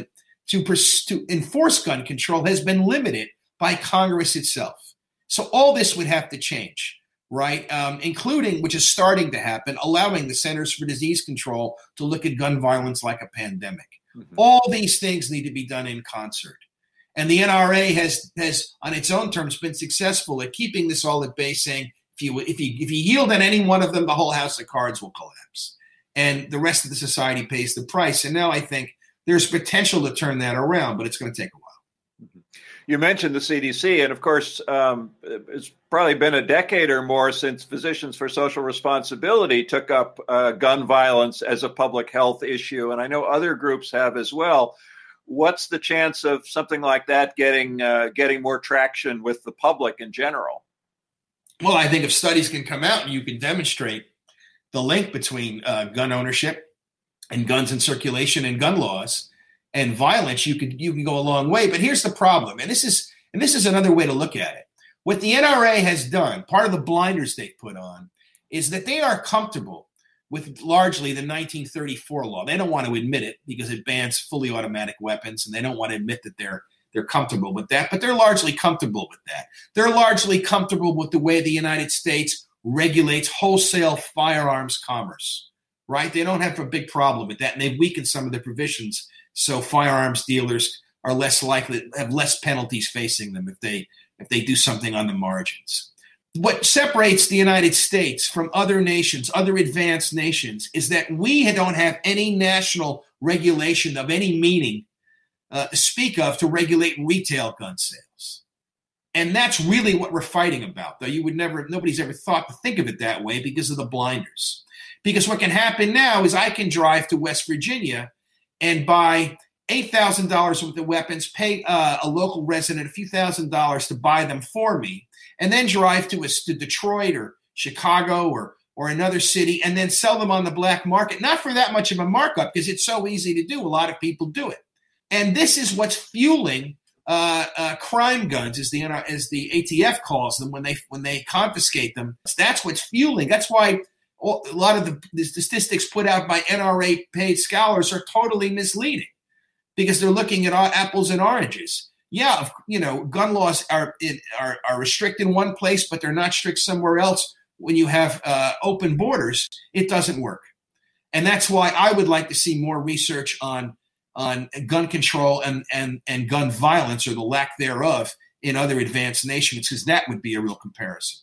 to, pers- to enforce gun control has been limited by Congress itself. So all this would have to change, right? Um, including, which is starting to happen, allowing the Centers for Disease Control to look at gun violence like a pandemic. Mm-hmm. All these things need to be done in concert. And the N R A has, has, on its own terms, been successful at keeping this all at bay, saying if you if you if you yield on any one of them, the whole house of cards will collapse, and the rest of the society pays the price. And now I think there's potential to turn that around, but it's going to take a while.
You mentioned the C D C, and of course, um, it's probably been a decade or more since Physicians for Social Responsibility took up uh, gun violence as a public health issue, and I know other groups have as well. What's the chance of something like that getting uh, getting more traction with the public in general?
Well, I think if studies can come out and you can demonstrate the link between uh, gun ownership and guns in circulation and gun laws and violence, you could you can go a long way. But here's the problem, and this is and this is another way to look at it. What the N R A has done, part of the blinders they've put on, is that they are comfortable with largely the nineteen thirty-four law. They don't want to admit it because it bans fully automatic weapons, and they don't want to admit that they're they're comfortable with that, but they're largely comfortable with that. They're largely comfortable with the way the United States regulates wholesale firearms commerce, right? They don't have a big problem with that, and they've weakened some of the provisions so firearms dealers are less likely, have less penalties facing them if they if they do something on the margins. What separates the United States from other nations, other advanced nations, is that we don't have any national regulation of any meaning uh, to speak of to regulate retail gun sales. And that's really what we're fighting about, though you would never, nobody's ever thought to think of it that way because of the blinders. Because what can happen now is I can drive to West Virginia and buy eight thousand dollars worth of weapons, pay uh, a local resident a few thousand dollars to buy them for me, and then drive to, a, to Detroit or Chicago or or another city and then sell them on the black market, not for that much of a markup because it's so easy to do. A lot of people do it. And this is what's fueling uh, uh, crime guns, as the as the A T F calls them, when they when they confiscate them. That's what's fueling. That's why all, a lot of the, the statistics put out by N R A paid scholars are totally misleading because they're looking at apples and oranges. Yeah, you know, gun laws are, are are restrict in one place, but they're not strict somewhere else. When you have uh, open borders, it doesn't work. And that's why I would like to see more research on on gun control and, and, and gun violence, or the lack thereof, in other advanced nations, because that would be a real comparison.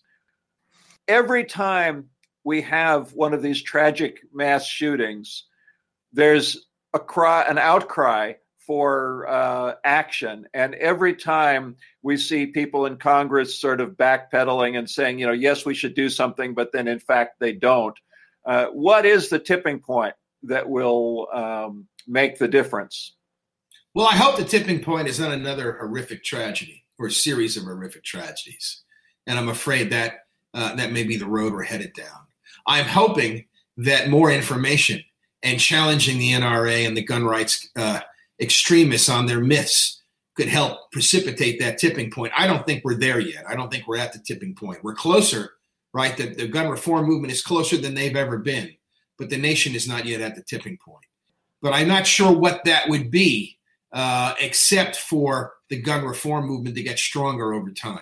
Every time we have one of these tragic mass shootings, there's a cry, an outcry for uh, action. And every time we see people in Congress sort of backpedaling and saying, you know, yes, we should do something, but then in fact they don't. Uh, what is the tipping point that will um, make the difference?
Well, I hope the tipping point is not another horrific tragedy or a series of horrific tragedies. And I'm afraid that uh, that may be the road we're headed down. I'm hoping that more information and challenging the N R A and the gun rights uh, extremists on their myths could help precipitate that tipping point. I don't think we're there yet. I don't think we're at the tipping point. We're closer, right? The, the gun reform movement is closer than they've ever been, but the nation is not yet at the tipping point. But I'm not sure what that would be, uh, except for the gun reform movement to get stronger over time.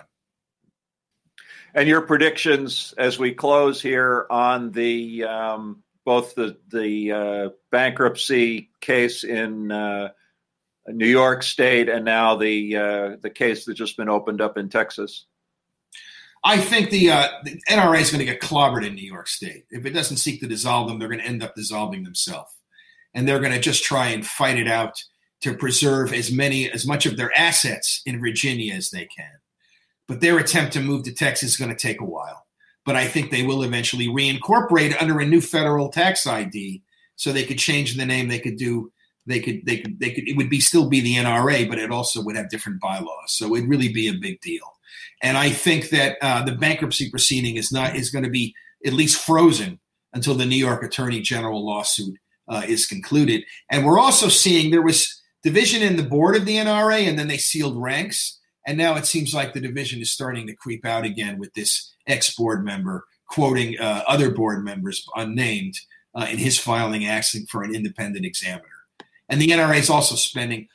And your predictions as we close here on the um, both the the uh, bankruptcy case in uh, New York State and now the uh, the case that's just been opened up in Texas?
I think the, uh, the N R A is going to get clobbered in New York State. If it doesn't seek to dissolve them, they're going to end up dissolving themselves. And they're going to just try and fight it out to preserve as many, as much of their assets in Virginia as they can. But their attempt to move to Texas is going to take a while. But I think they will eventually reincorporate under a new federal tax I D, so they could change the name. They could do, they could, they could, they could, it would be still be the N R A, but it also would have different bylaws. So it'd really be a big deal. And I think that uh, the bankruptcy proceeding is not, is going to be at least frozen until the New York Attorney General lawsuit uh, is concluded. And we're also seeing there was division in the board of the N R A, and then they sealed ranks. And now it seems like the division is starting to creep out again with this ex-board member quoting uh, other board members unnamed uh, in his filing asking for an independent examiner. And the N R A is also spending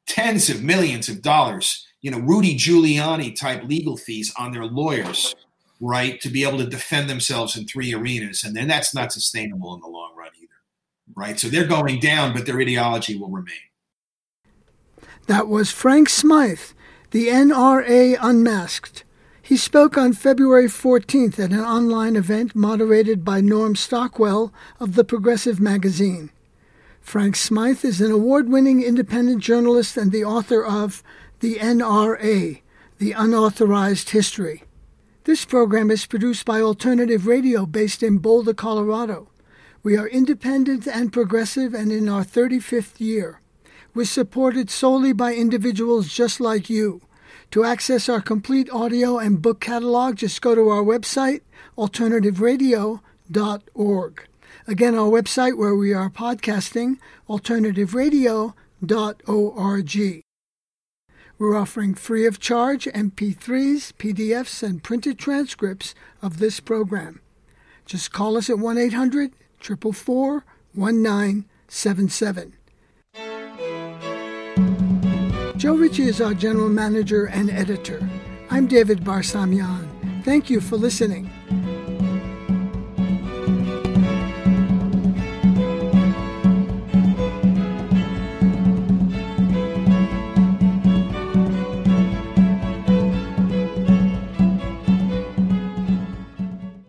tens of millions of dollars, you know, Rudy Giuliani type legal fees on their lawyers, right, to be able to defend themselves in three arenas. And then that's not sustainable in the long run either, right? So they're going down, but their ideology will remain.
That was Frank Smythe, the N R A Unmasked. He spoke on February fourteenth at an online event moderated by Norm Stockwell of The Progressive Magazine. Frank Smythe is an award-winning independent journalist and the author of The N R A, The Unauthorized History. This program is produced by Alternative Radio based in Boulder, Colorado. We are independent and progressive and in our thirty-fifth year. We're supported solely by individuals just like you. To access our complete audio and book catalog, just go to our website, alternative radio dot org. Again, our website where we are podcasting, alternative radio dot org. We're offering free of charge M P threes, P D Fs, and printed transcripts of this program. Just call us at one eight hundred, four four four, one nine seven seven. Joe Ritchie is our general manager and editor. I'm David Barsamian. Thank you for listening.